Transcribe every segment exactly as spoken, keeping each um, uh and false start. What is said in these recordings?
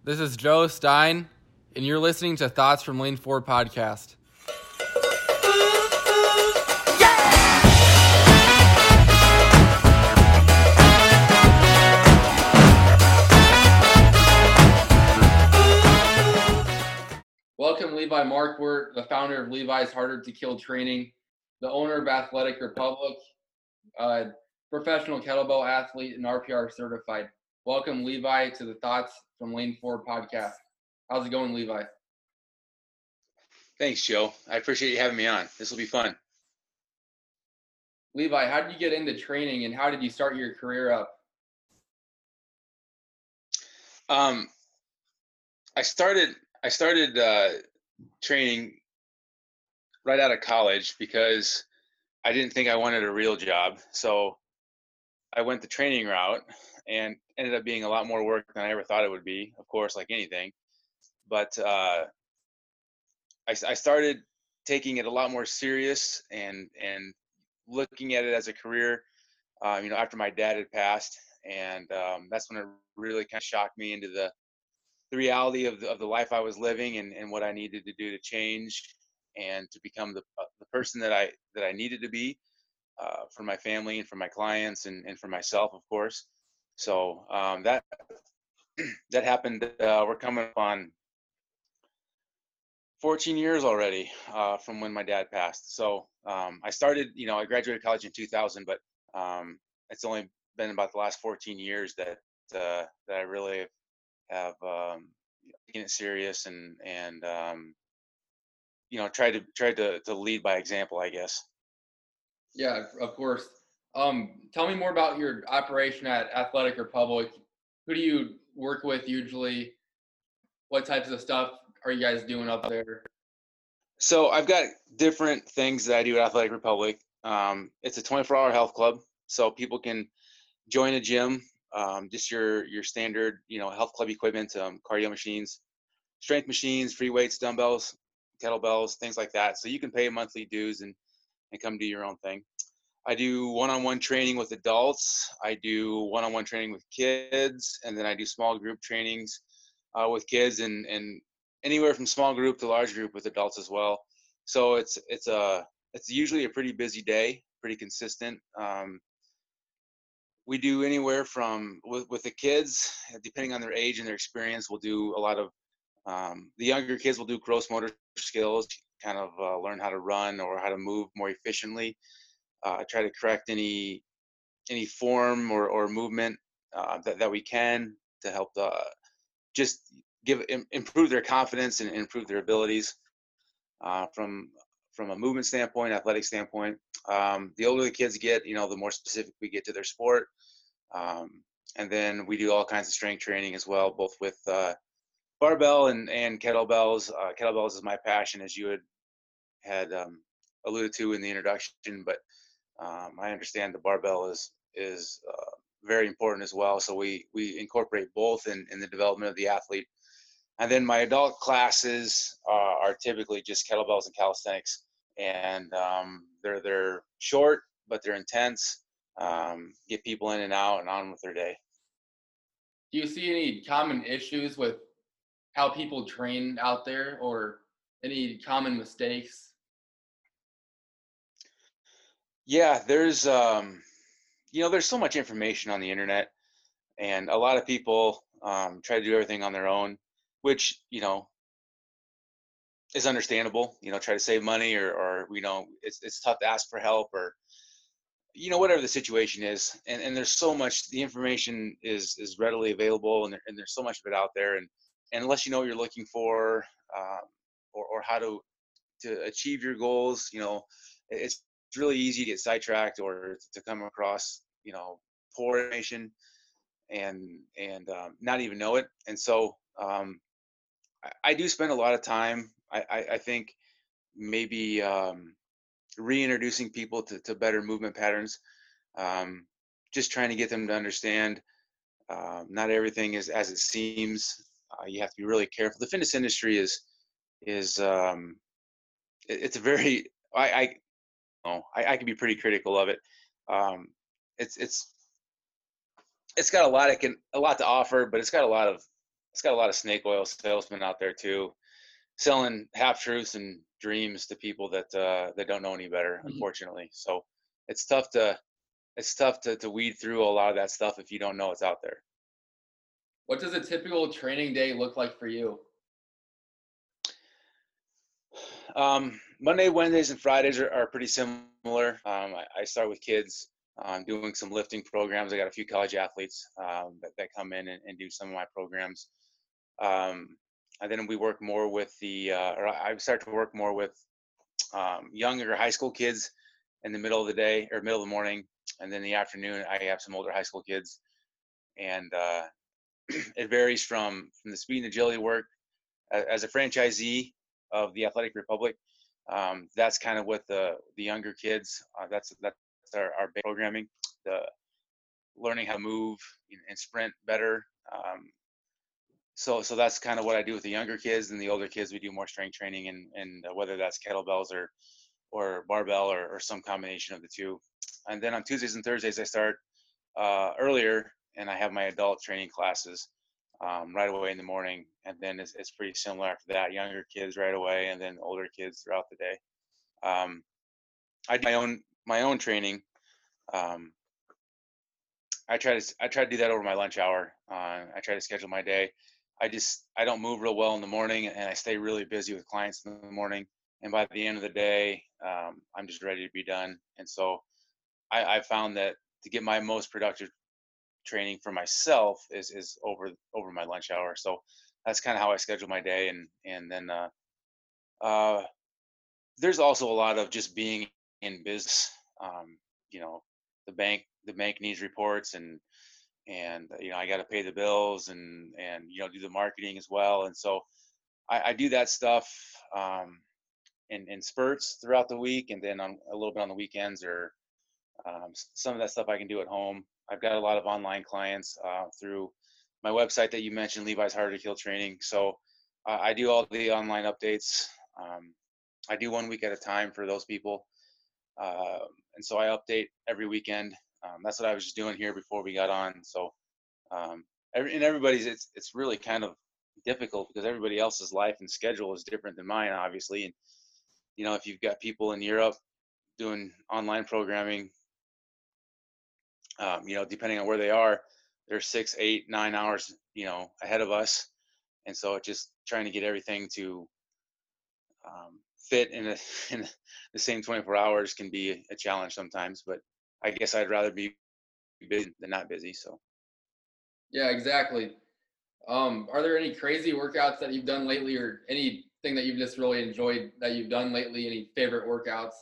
This is Joe Stein, and you're listening to Thoughts from Lane four podcast. Welcome, Levi Markwart, the founder of Levi's Harder to Kill Training, the owner of Athletic Republic, uh, professional kettlebell athlete, and R P R certified. Welcome, Levi, to the Thoughts from Lane four podcast. How's it going, Levi? Thanks, Joe. I appreciate you having me on. This will be fun. Levi, how did you get into training, and how did you start your career up? Um, I started I started uh, training right out of college because I didn't think I wanted a real job. So I went the training route and ended up being a lot more work than I ever thought it would be, of course, like anything. But uh, I, I started taking it a lot more serious and and looking at it as a career, uh, you know, after my dad had passed. And um, that's when it really kind of shocked me into the the reality of the, of the life I was living and, and what I needed to do to change and to become the, uh, the person that I that I needed to be uh, for my family and for my clients and, and for myself, of course. So um, that that happened. Uh, we're coming up on fourteen years already uh, from when my dad passed. So um, I started, you know, I graduated college in two thousand, but um, it's only been about the last fourteen years that uh, that I really have um, taken it serious and and um, you know tried to tried to to lead by example, I guess. Yeah, of course. Um, tell me more about your operation at Athletic Republic. Who do you work with usually? What types of stuff are you guys doing up there? So I've got different things that I do at Athletic Republic. Um, it's a twenty-four hour health club, so people can join a gym, um, just your your standard, you know, health club equipment, um, cardio machines, strength machines, free weights, dumbbells, kettlebells, things like that. So you can pay monthly dues and and come do your own thing. I do one-on-one training with adults. I do one-on-one training with kids, and then I do small group trainings uh, with kids, and and anywhere from small group to large group with adults as well. So it's it's a it's usually a pretty busy day, pretty consistent. Um, we do anywhere from with, with the kids, depending on their age and their experience, we'll do a lot of um, the younger kids will do gross motor skills, kind of uh, learn how to run or how to move more efficiently. Uh, try to correct any any form or, or movement uh, that, that we can to help uh, just give im- improve their confidence and improve their abilities uh, from from a movement standpoint, athletic standpoint. Um, the older the kids get, you know, the more specific we get to their sport. Um, and then we do all kinds of strength training as well, both with uh, barbell and, and kettlebells. Uh, kettlebells is my passion, as you had had um, alluded to in the introduction, but um, I understand the barbell is is uh, very important as well. So we we incorporate both in, in the development of the athlete. And then my adult classes uh, are typically just kettlebells and calisthenics, and um, they're they're short but they're intense. Um, get people in and out and on with their day. Do you see any common issues with how people train out there, or any common mistakes? Yeah, there's um, you know there's so much information on the internet, and a lot of people um, try to do everything on their own, which you know is understandable. You know, try to save money, or or you know it's it's tough to ask for help, or you know whatever the situation is. And and there's so much, the information is is readily available, and, there, and there's so much of it out there, and, and unless you know what you're looking for, um, or or how to to achieve your goals, you know it's really easy to get sidetracked or to come across you know poor information and and um, not even know it. And so um, I, I do spend a lot of time. I, I, I think maybe um, reintroducing people to, to better movement patterns, um, just trying to get them to understand um, not everything is as it seems. Uh, you have to be really careful. The fitness industry is is um, it, it's a very I I, you know, I I can be pretty critical of it. Um, it's it's it's got a lot it can a lot to offer, but it's got a lot of it's got a lot of snake oil salesmen out there too, selling half truths and dreams to people that uh, that don't know any better, Mhm. unfortunately. So it's tough to it's tough to to weed through a lot of that stuff if you don't know it's out there. What does a typical training day look like for you? Um, Monday, Wednesdays, and Fridays are, are pretty similar. Um, I, I start with kids. I'm doing some lifting programs. I got a few college athletes um, that, that come in and, and do some of my programs. Um, and then we work more with the, uh, or I start to work more with um, younger high school kids in the middle of the day or middle of the morning. And then in the afternoon, I have some older high school kids. And uh, it varies from, from the speed and agility work. As a franchisee of the Athletic Republic, um, that's kind of what the the younger kids. Uh, that's that's our, our big programming. The learning how to move and sprint better. Um, so so that's kind of what I do with the younger kids, and the older kids we do more strength training, and and uh, whether that's kettlebells or or barbell or, or some combination of the two. And then on Tuesdays and Thursdays I start uh, earlier, and I have my adult training classes um, right away in the morning, and then it's, it's pretty similar after that. Younger kids right away, and then older kids throughout the day. Um, I do my own my own training. Um, I try to I try to do that over my lunch hour. Uh, I try to schedule my day. I just I don't move real well in the morning, and I stay really busy with clients in the morning. And by the end of the day, um, I'm just ready to be done. And so I, I found that to get my most productive training for myself is is over over my lunch hour. So that's kind of how I schedule my day. And and then uh, uh, there's also a lot of just being in business. Um, you know, the bank the bank needs reports, and and uh, you know I got to pay the bills, and and you know do the marketing as well. And so I, I do that stuff um, in in spurts throughout the week, and then on a little bit on the weekends, or um, some of that stuff I can do at home. I've got a lot of online clients uh, through my website that you mentioned, Levi's Harder to Kill Training. So uh, I do all the online updates. Um, I do one week at a time for those people, uh, and so I update every weekend. Um, that's what I was just doing here before we got on. So um, every, and everybody's it's it's really kind of difficult because everybody else's life and schedule is different than mine, obviously. And you know, if you've got people in Europe doing online programming, um, you know, depending on where they are, they're six, eight, nine hours, you know, ahead of us. And so just trying to get everything to um, fit in, a, in the same twenty-four hours can be a challenge sometimes, but I guess I'd rather be busy than not busy. So, Yeah, exactly. Um, are there any crazy workouts that you've done lately, or anything that you've just really enjoyed that you've done lately? Any favorite workouts?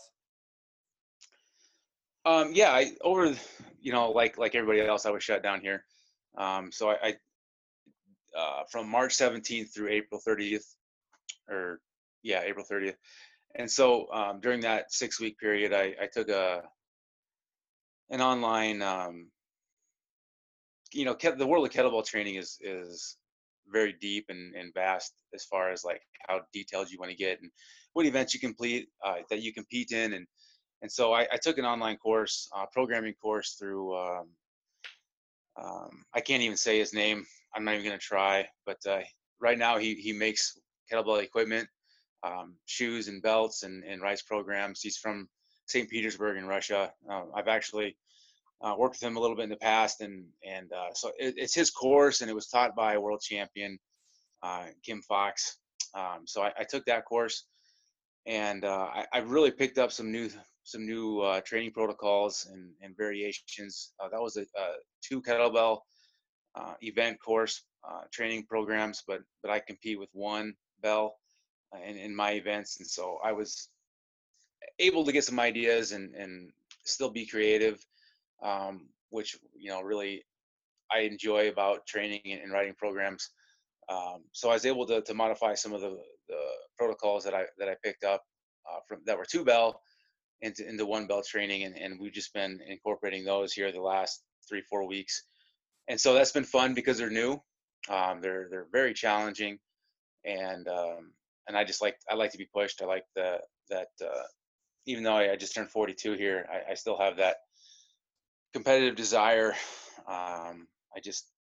um, yeah, I, over, you know, like, like everybody else, I was shut down here. Um, so I, I uh, from March seventeenth through April thirtieth, or yeah, April thirtieth. And so um, during that six week period, I, I took a, an online, um, you know, the world of kettlebell training is is very deep and, and vast as far as like how detailed you want to get and what events you complete uh, that you compete in. And and so I, I took an online course, uh, programming course through. Um, um, I can't even say his name. I'm not even gonna try. But uh, right now he he makes kettlebell equipment, um, shoes and belts, and and writes programs. He's from Saint Petersburg in Russia. Uh, I've actually uh, worked with him a little bit in the past, and and uh, so it, it's his course, and it was taught by a world champion, uh, Kim Fox. Um, so I, I took that course, and uh, I, I really picked up some new some new uh, training protocols and, and variations. Uh, that was a, a two kettlebell uh, event course uh, training programs, but but I compete with one bell uh, in, in my events, and so I was able to get some ideas and and still be creative, um, which you know really I enjoy about training and writing programs. Um, so I was able to, to modify some of the, the protocols that I that I picked up uh, from that were two bell into into one bell training, and, and we've just been incorporating those here the last three four weeks, and so that's been fun because they're new. Um, they're they're very challenging, and um, and I just like I like to be pushed. I like the that uh, even though I, I just turned forty-two here, I, I still have that competitive desire. Um, I just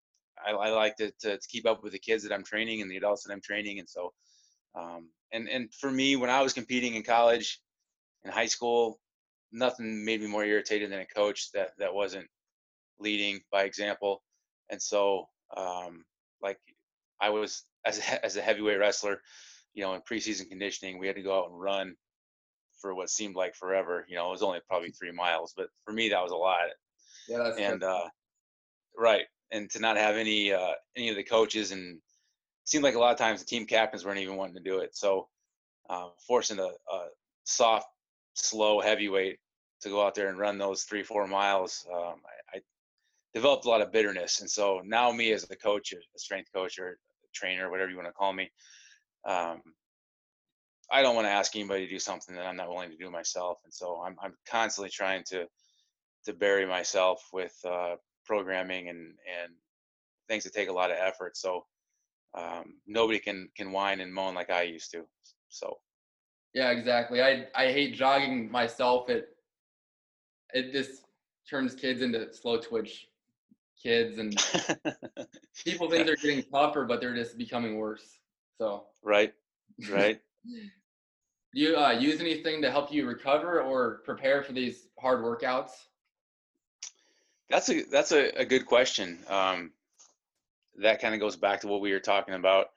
I, I like to, to to keep up with the kids that I'm training and the adults that I'm training, and so um, and and for me, when I was competing in college, in high school, nothing made me more irritated than a coach that that wasn't leading by example. And so, um, like I was as a, as a heavyweight wrestler, you know, in preseason conditioning, we had to go out and run for what seemed like forever. You know, it was only probably three miles, but for me that was a lot. Yeah, that's true. And uh, right, and to not have any uh, any of the coaches, and it seemed like a lot of times the team captains weren't even wanting to do it. So uh, forcing a, a soft, slow heavyweight to go out there and run those three, four miles, um, I, I developed a lot of bitterness. And so now me as a coach, a strength coach or a trainer, whatever you want to call me, um, I don't want to ask anybody to do something that I'm not willing to do myself. And so I'm, I'm constantly trying to, to bury myself with uh, programming and, and things that take a lot of effort. So um, nobody can, can whine and moan like I used to. So. Yeah, exactly. I I hate jogging myself. It it just turns kids into slow twitch kids, and people think they're getting tougher, but they're just becoming worse. So, Right, right. do you uh, use anything to help you recover or prepare for these hard workouts? That's a that's a, a good question. Um, that kind of goes back to what we were talking about,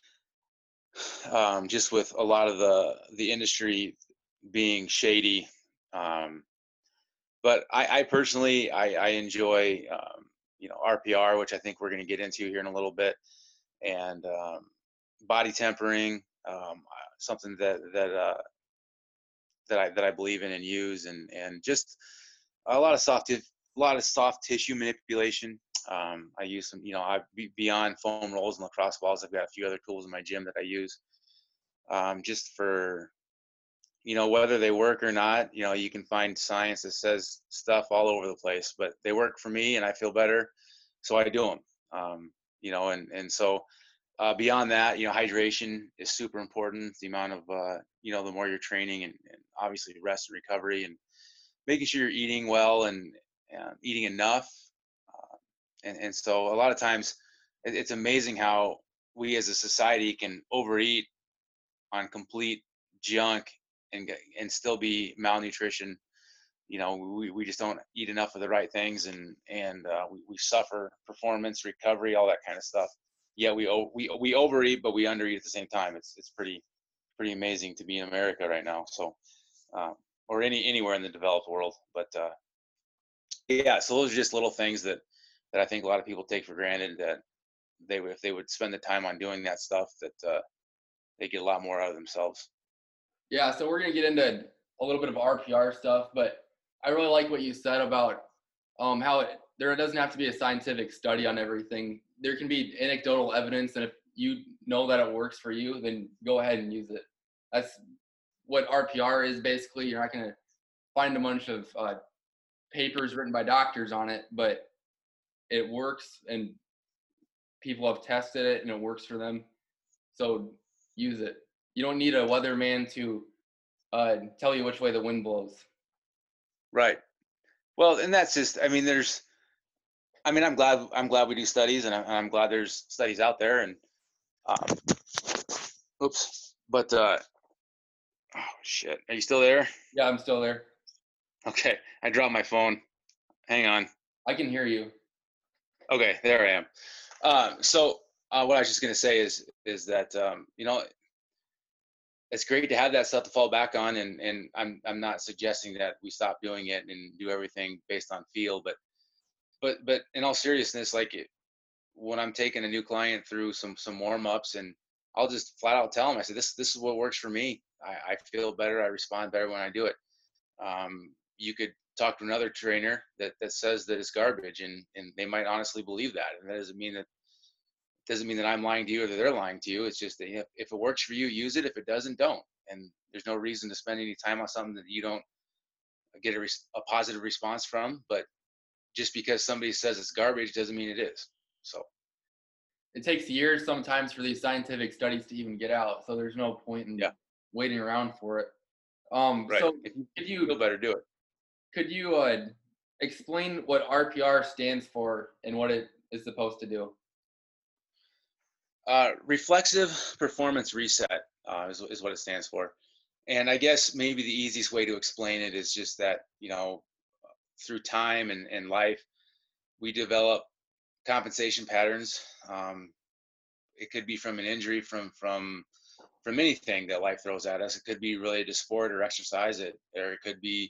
um, just with a lot of the the industry being shady. Um, but I, I personally I, I enjoy um, you know R P R, which I think we're going to get into here in a little bit, and um, body tempering, um, something that that uh, that I that I believe in and use, and and just a lot of soft a lot of soft tissue manipulation. Um, I use some, you know, I be beyond foam rolls and lacrosse balls. I've got a few other tools in my gym that I use, um, just for, you know, whether they work or not. You know, you can find science that says stuff all over the place, but they work for me and I feel better, so I do them. Um, you know, and and so uh, beyond that, you know, hydration is super important. The amount of, uh, you know, the more you're training, and, and obviously rest and recovery, and making sure you're eating well, and uh, eating enough. Uh, and, and so a lot of times it, it's amazing how we as a society can overeat on complete junk and get, and still be malnutrition. You know, we, we just don't eat enough of the right things, and, and uh, we, we suffer performance, recovery, all that kind of stuff. Yeah, we, we, we overeat, but we undereat at the same time. It's, it's pretty, pretty amazing to be in America right now. So, um, or any, anywhere in the developed world. But uh, yeah, so those are just little things that that I think a lot of people take for granted, that they would, if they would spend the time on doing that stuff, that uh, they get a lot more out of themselves. Yeah, so we're gonna get into a little bit of R P R stuff, but I really like what you said about um, how it, there doesn't have to be a scientific study on everything. There can be anecdotal evidence, and if you know that it works for you, then go ahead and use it. That's what R P R is basically. You're not gonna find a bunch of uh, papers written by doctors on it, but it works, and people have tested it, and it works for them. So use it. You don't need a weatherman to uh, tell you which way the wind blows. Right. Well, and that's just, I mean, there's, I mean, I'm glad, I'm glad we do studies, and I'm, I'm glad there's studies out there, and, um, oops, but, uh, oh shit, are you still there? Yeah, I'm still there. Okay, I dropped my phone. Hang on. I can hear you. Okay, there I am. Um, so uh, what I was just gonna say is, is that um, you know, it's great to have that stuff to fall back on, and and I'm I'm not suggesting that we stop doing it and do everything based on feel, but but but in all seriousness, like it, when I'm taking a new client through some some warm ups, and I'll just flat out tell them, I said, this this is what works for me. I, I feel better. I respond better when I do it. Um, you could talk to another trainer that that says that it's garbage, and and they might honestly believe that, and that doesn't mean that doesn't mean that I'm lying to you or that they're lying to you. It's just that, you know, if it works for you, use it. If it doesn't, don't. And there's no reason to spend any time on something that you don't get a, res- a positive response from. But just because somebody says it's garbage doesn't mean it is. So It takes years sometimes for these scientific studies to even get out, so there's no point in yeah, waiting around for it. Um, right. so If you could feel you better, do it. could you uh, explain what R P R stands for and what it is supposed to do? Uh, reflexive performance reset uh, is, is what it stands for. And I guess maybe the easiest way to explain it is just that, you know, through time and, and life, we develop compensation patterns. Um, it could be from an injury, from from from anything that life throws at us. It could be related to sport or exercise, it, or it could be,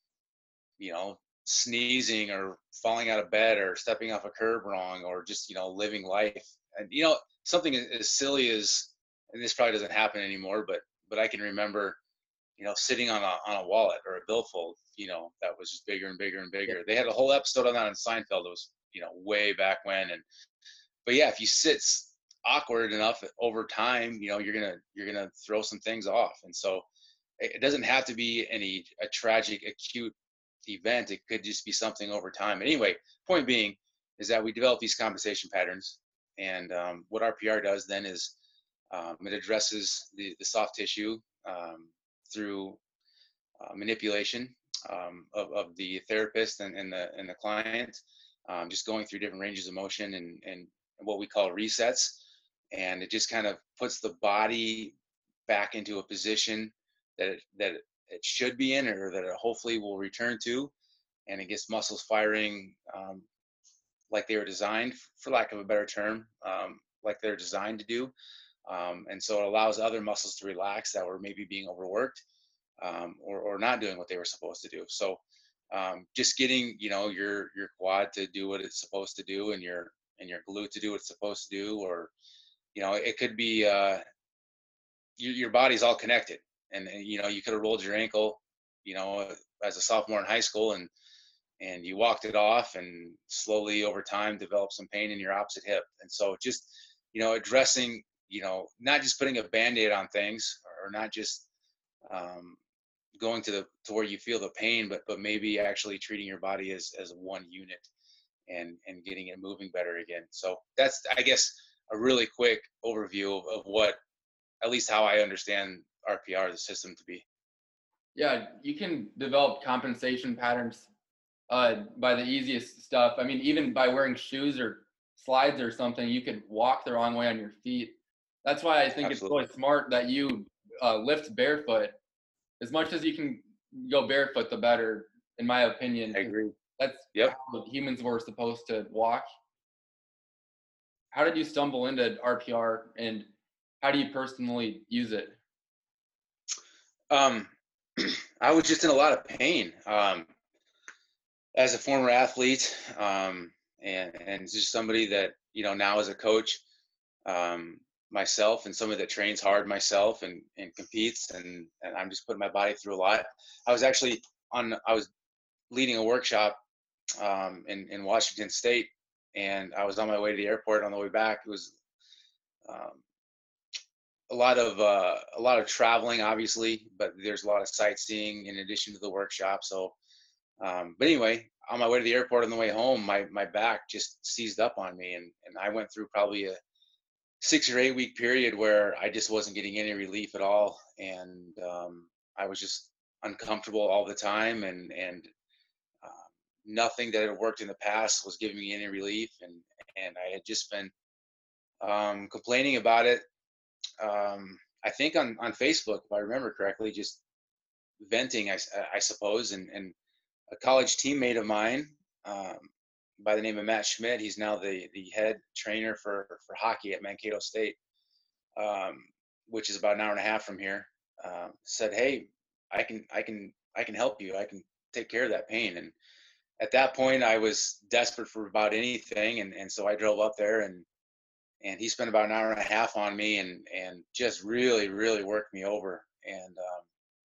you know, sneezing or falling out of bed or stepping off a curb wrong, or just, you know, living life. And, you know, something as as silly as, and this probably doesn't happen anymore, but, but I can remember, you know, sitting on a, on a wallet or a billfold, you know, that was just bigger and bigger and Yeah. bigger. They had a whole episode on that on Seinfeld. It was, you know, way back when. And, but yeah, if you sit s- awkward enough over time, you know, you're going to, you're going to throw some things off. And so it it doesn't have to be any, a tragic, acute event. It could just be something over time. Anyway, point being is that we develop these compensation patterns. And um, what R P R does then is um, it addresses the, the soft tissue um, through uh, manipulation um, of, of the therapist and, and the and the client, um, just going through different ranges of motion and, and what we call resets. And it just kind of puts the body back into a position that it, that it should be in, or that it hopefully will return to. And it gets muscles firing um, like they were designed, for lack of a better term, um, like they're designed to do. Um, and so it allows other muscles to relax that were maybe being overworked, um, or, or not doing what they were supposed to do. So um, just getting, you know, your your quad to do what it's supposed to do, and your and your glute to do what it's supposed to do, or, you know, it could be uh, your, your body's all connected. And, and you know, you could have rolled your ankle, you know, as a sophomore in high school, and and you walked it off, and slowly over time developed some pain in your opposite hip. And so just, you know, addressing, you know, not just putting a band-aid on things, or not just um, going to the to where you feel the pain, but but maybe actually treating your body as as one unit, and and getting it moving better again. So that's, I guess, a really quick overview of, of what, at least how I understand R P R, the system, to be. Yeah, you can develop compensation patterns uh, by the easiest stuff. I mean, even by wearing shoes or slides or something, you could walk the wrong way on your feet. That's why I think it's Absolutely. really smart that you uh, lift barefoot. As much as you can go barefoot, the better, in my opinion, I because agree. that's Yep. how humans were supposed to walk. How did you stumble into R P R, and how do you personally use it? Um, I was just in a lot of pain. Um, as a former athlete, um, and and just somebody that, you know, now as a coach, um, myself, and somebody that trains hard myself, and and competes, and and I'm just putting my body through a lot. I was actually on I was leading a workshop um, in in Washington State, and I was on my way to the airport. On the way back, it was um, a lot of uh, a lot of traveling, obviously, but there's a lot of sightseeing in addition to the workshop. So Um, but anyway, on my way to the airport on the way home, my my back just seized up on me, and and I went through probably a six or eight week period where I just wasn't getting any relief at all, and um, I was just uncomfortable all the time, and and uh, nothing that had worked in the past was giving me any relief, and and I had just been um, complaining about it. Um, I think on on Facebook, if I remember correctly, just venting, I, s- I suppose, and and a college teammate of mine um, by the name of Matt Schmidt. He's now the the head trainer for for hockey at Mankato State, um, which is about an hour and a half from here. Um, said, "Hey, I can I can I can help you. I can take care of that pain." And at that point, I was desperate for about anything, and and so I drove up there, and and he spent about an hour and a half on me, and and just really really worked me over. And um,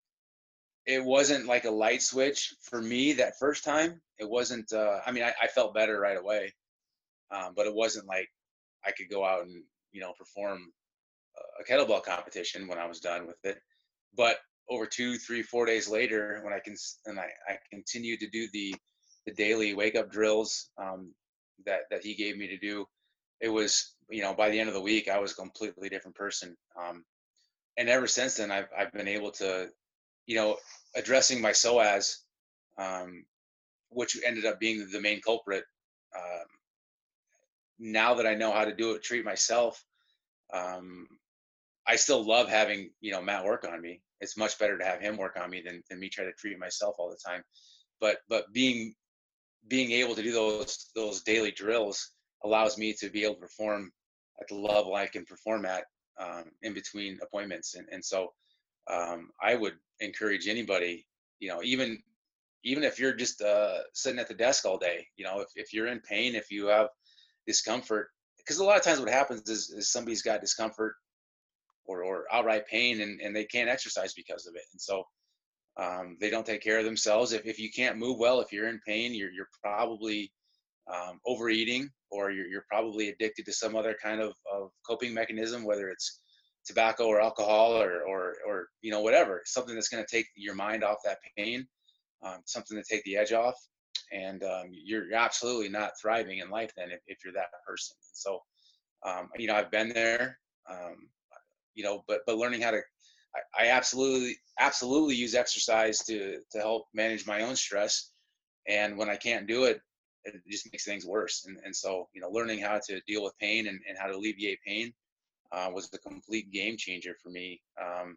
it wasn't like a light switch for me that first time. It wasn't. Uh, I mean, I, I felt better right away, um, but it wasn't like I could go out and, you know, perform a kettlebell competition when I was done with it. But over two, three, four days later, when I can and I, I continued to do the the daily wake up drills um, that that he gave me to do, it was, you know, by the end of the week I was a completely different person. Um, and ever since then, I've I've been able to, you know, addressing my psoas, um, which ended up being the main culprit. Um, now that I know how to do it, treat myself, um, I still love having, you know, Matt work on me. It's much better to have him work on me than, than me try to treat myself all the time. But but being being able to do those those daily drills allows me to be able to perform at the level I can perform at, um, in between appointments. And and so um, I would encourage anybody, you know, even even if you're just uh, sitting at the desk all day, you know, if, if you're in pain, if you have discomfort, because a lot of times what happens is, is somebody's got discomfort or, or outright pain, and, and they can't exercise because of it. And so um, they don't take care of themselves. If, if you can't move well, if you're in pain, you're, you're probably um, overeating, or you're, you're probably addicted to some other kind of, of coping mechanism, whether it's tobacco or alcohol or, or, or, you know, whatever, something that's going to take your mind off that pain, um, something to take the edge off. And um, you're, you're absolutely not thriving in life then if, if you're that person. And so, um, you know, I've been there, um, you know, but, but learning how to, I, I absolutely, absolutely use exercise to, to help manage my own stress. And when I can't do it, it just makes things worse. And, and so, you know, learning how to deal with pain and, and how to alleviate pain uh, was the complete game changer for me. Um,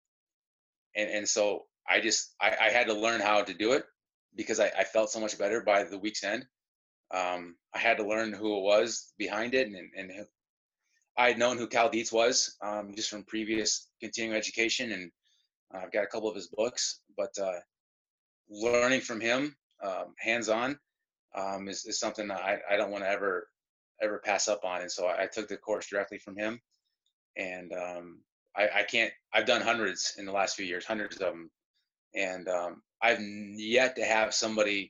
and, and so I just, I, I had to learn how to do it because I, I felt so much better by the week's end. Um, I had to learn who it was behind it, and, and I had known who Cal Dietz was um, just from previous continuing education, and uh, I've got a couple of his books. But uh, learning from him, um, hands-on, um, is, is something that I, I don't want to ever ever pass up on. And so I, I took the course directly from him, and um, I, I can't. I've done hundreds in the last few years, hundreds of them, and um, I've yet to have somebody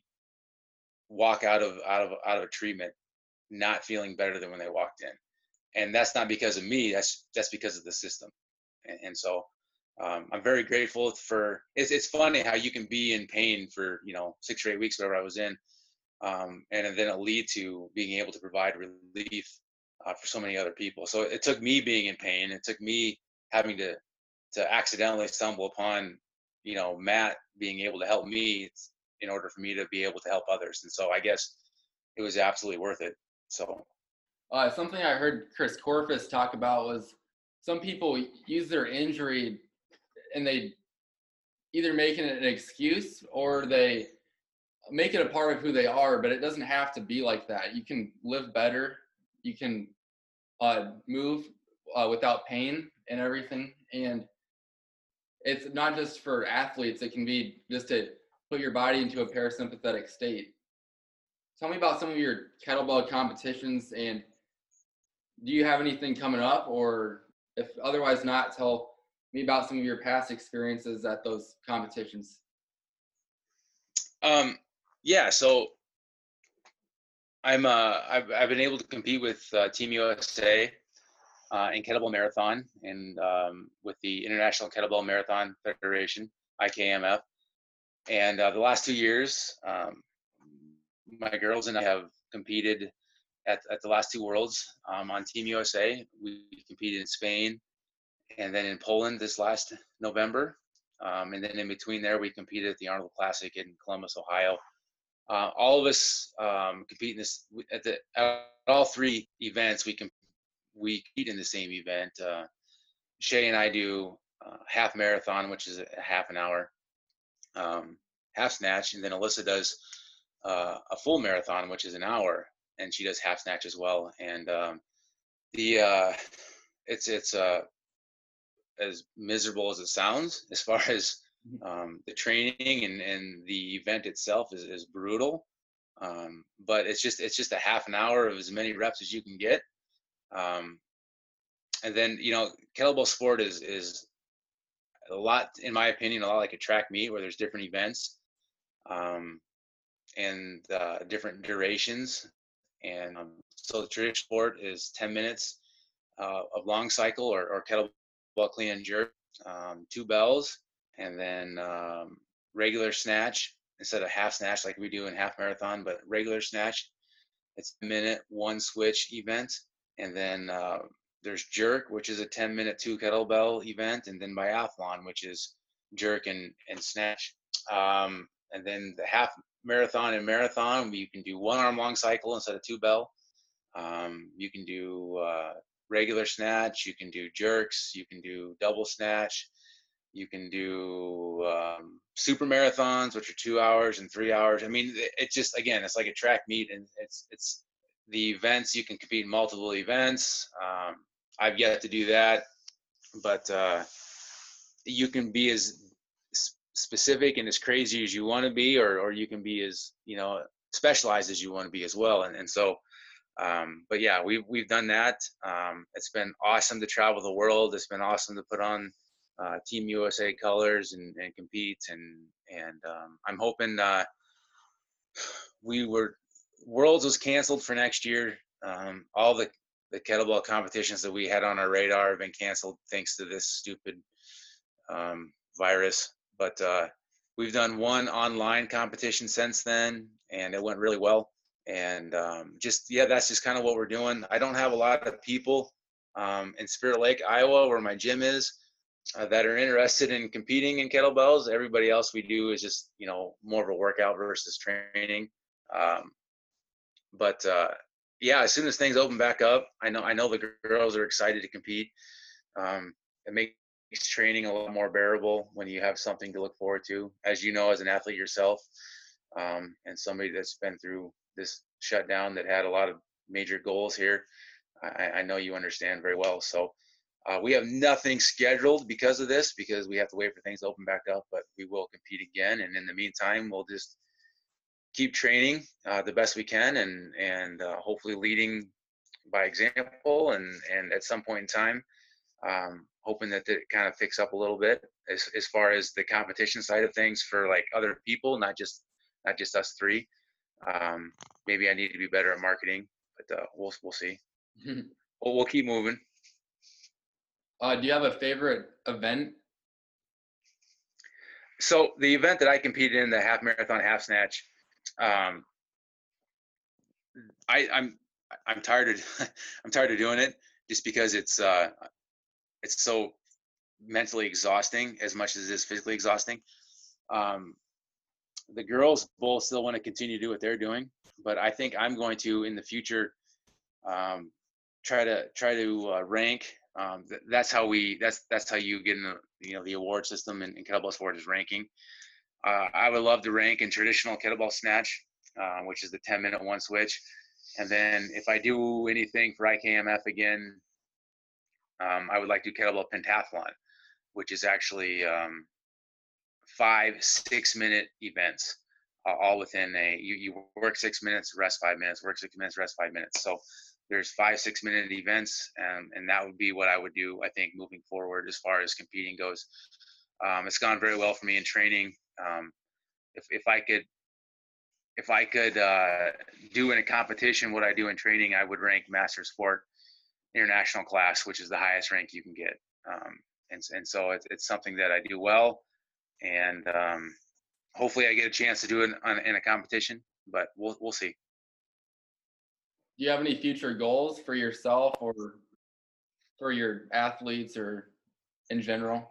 walk out of out of out of a treatment not feeling better than when they walked in. And that's not because of me. That's that's because of the system. And, and so um, I'm very grateful for. It's it's funny how you can be in pain for you know six or eight weeks, whatever I was in, um, and then it lead to being able to provide relief uh, for so many other people. So it took me being in pain. It took me having to to accidentally stumble upon you know Matt being able to help me in order for me to be able to help others. And so I guess it was absolutely worth it. So. Uh, something I heard Chris Korfis talk about was some people use their injury and they either make it an excuse or they make it a part of who they are, but it doesn't have to be like that. You can live better. You can uh, move uh, without pain and everything. And it's not just for athletes. It can be just to put your body into a parasympathetic state. Tell me about some of your kettlebell competitions, and do you have anything coming up? Or if otherwise not, tell me about some of your past experiences at those competitions. Um, yeah, so I'm uh, I've I've been able to compete with uh, Team U S A uh, in kettlebell marathon, and um, with the International Kettlebell Marathon Federation, I K M F. And uh, the last two years, um, my girls and I have competed at, at the last two Worlds um, on Team U S A. We competed in Spain and then in Poland this last November. Um, and then in between there, we competed at the Arnold Classic in Columbus, Ohio. Uh, all of us um, compete in this at the at all three events. We can we compete in the same event. Uh, Shay and I do uh, half marathon, which is a half an hour, um, half snatch, and then Alyssa does uh, a full marathon, which is an hour, and she does half snatch as well. And um, the uh, it's it's uh, as miserable as it sounds as far as um, the training and, and the event itself is, is brutal. Um, but it's just it's just a half an hour of as many reps as you can get. Um, and then you know kettlebell sport is is a lot, in my opinion, a lot like a track meet where there's different events um, and uh, different durations. And um, so the traditional sport is ten minutes uh, of long cycle or, or kettlebell clean and jerk, um, two bells, and then um, regular snatch instead of half snatch like we do in half marathon, but regular snatch. It's a minute, one switch event. And then uh, there's jerk, which is a ten minute two kettlebell event. And then biathlon, which is jerk and, and snatch. Um, and then the half marathon and marathon, you can do one arm long cycle instead of two bell. Um, you can do uh, regular snatch, you can do jerks, you can do double snatch, you can do um, super marathons, which are two hours and three hours. I mean, it, it just, again, it's like a track meet, and it's it's the events. You can compete in multiple events. Um, I've yet to do that, but uh, you can be as specific and as crazy as you want to be, or or you can be as, you know, specialized as you want to be as well. And and so, um, but yeah, we've we've done that. Um, it's been awesome to travel the world. It's been awesome to put on uh, Team U S A colors and, and compete. And and um, I'm hoping uh, we were Worlds was canceled for next year. Um, all the the kettlebell competitions that we had on our radar have been canceled thanks to this stupid um, virus. But uh, we've done one online competition since then, and it went really well. And um, just, yeah, that's just kind of what we're doing. I don't have a lot of people um, in Spirit Lake, Iowa, where my gym is, uh, that are interested in competing in kettlebells. Everybody else we do is just, you know, more of a workout versus training. Um, but uh, yeah, as soon as things open back up, I know I know the girls are excited to compete. Um, it makes training a lot more bearable when you have something to look forward to, as you know, as an athlete yourself, um, and somebody that's been through this shutdown that had a lot of major goals here. I, I know you understand very well. So uh, we have nothing scheduled because of this, because we have to wait for things to open back up, but we will compete again. And in the meantime, we'll just keep training uh, the best we can, and and uh, hopefully leading by example. And and at some point in time, um, hoping that it kind of picks up a little bit as as far as the competition side of things for like other people, not just not just us three. Um, maybe I need to be better at marketing, but uh, we'll we'll see. We'll we'll keep moving. Uh, do you have a favorite event? So the event that I competed in, the half marathon, half snatch, um, I, I'm I'm tired of I'm tired of doing it, just because it's uh, it's so mentally exhausting as much as it is physically exhausting. Um, the girls both still want to continue to do what they're doing, but I think I'm going to, in the future, um, try to try to uh, rank. Um, th- that's how we that's that's how you get in the, you know, the award system in, in kettlebell sport is ranking. Uh, I would love to rank in traditional kettlebell snatch, uh, which is the ten minute one switch. And then if I do anything for I K M F again, um, I would like to do kettlebell pentathlon, which is actually um, five six minute events, uh, all within a, you, you work six minutes, rest five minutes, work six minutes, rest five minutes. So there's five six minute events, um, and that would be what I would do, I think, moving forward as far as competing goes. Um, it's gone very well for me in training. Um, if, if I could if I could uh, do in a competition what I do in training, I would rank Master Sport International class, which is the highest rank you can get. Um, and, and so it's, it's something that I do well, and um, hopefully I get a chance to do it on, in a competition, but we'll we'll see. Do you have any future goals for yourself or for your athletes or in general?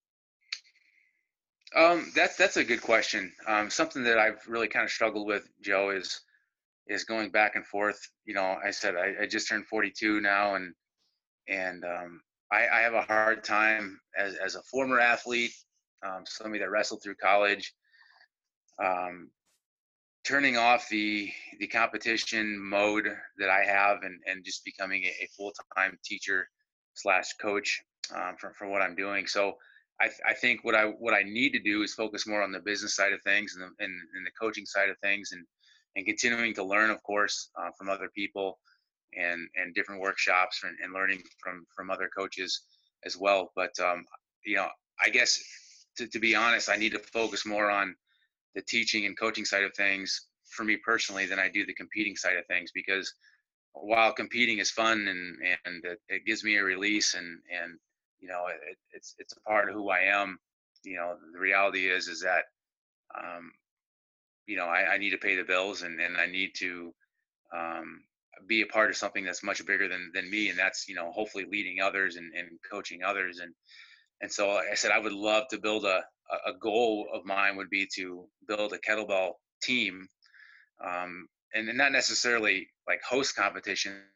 Um, that's that's a good question. Um, something that I've really kind of struggled with, Joe, is is going back and forth. You know, I said I, I just turned forty-two now, and and um, I, I have a hard time as as a former athlete, um, somebody that wrestled through college, um, turning off the the competition mode that I have, and and just becoming a, a full-time teacher slash coach, um, from from what I'm doing. So I I think what I what I need to do is focus more on the business side of things, and the, and, and the coaching side of things, and and continuing to learn, of course, uh, from other people, and and different workshops, and, and learning from from other coaches as well. But um, you know, I guess to, to be honest, I need to focus more on the teaching and coaching side of things for me personally than I do the competing side of things, because while competing is fun, and and it, it gives me a release, and and you know, it, it's it's a part of who I am. You know, the reality is is that um, you know, I, I need to pay the bills, and and I need to um, be a part of something that's much bigger than than me, and that's, you know, hopefully leading others, and, and coaching others. and and so, like I said, I would love to build a a goal of mine would be to build a kettlebell team, um, and, and not necessarily like host competitions,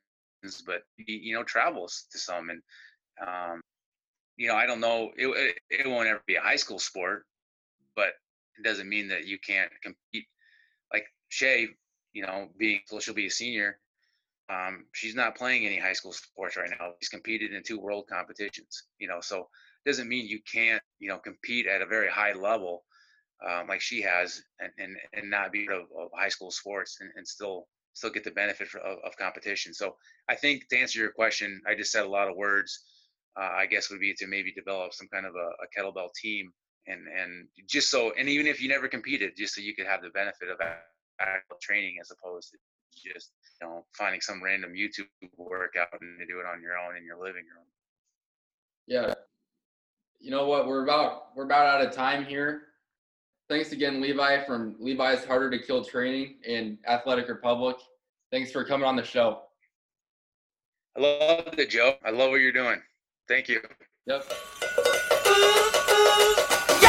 but you know, travels to some. And um, you know, I don't know, it, it it won't ever be a high school sport, but it doesn't mean that you can't compete. Like Shay, you know, being so she'll be a senior. Um, she's not playing any high school sports right now. She's competed in two world competitions, you know, so it doesn't mean you can't, you know, compete at a very high level um, like she has, and, and, and not be of, of high school sports and, and still still get the benefit for, of, of competition. So I think to answer your question, I just said a lot of words. Uh, I guess would be to maybe develop some kind of a, a kettlebell team, and and just so, and even if you never competed, just so you could have the benefit of actual training as opposed to just, you know, finding some random YouTube workout and to do it on your own in your living room. Yeah. You know what? We're about we're about out of time here. Thanks again, Levi from Levi's Harder to Kill Training in Athletic Republic. Thanks for coming on the show. I love it, Joe. I love what you're doing. Thank you. Yep.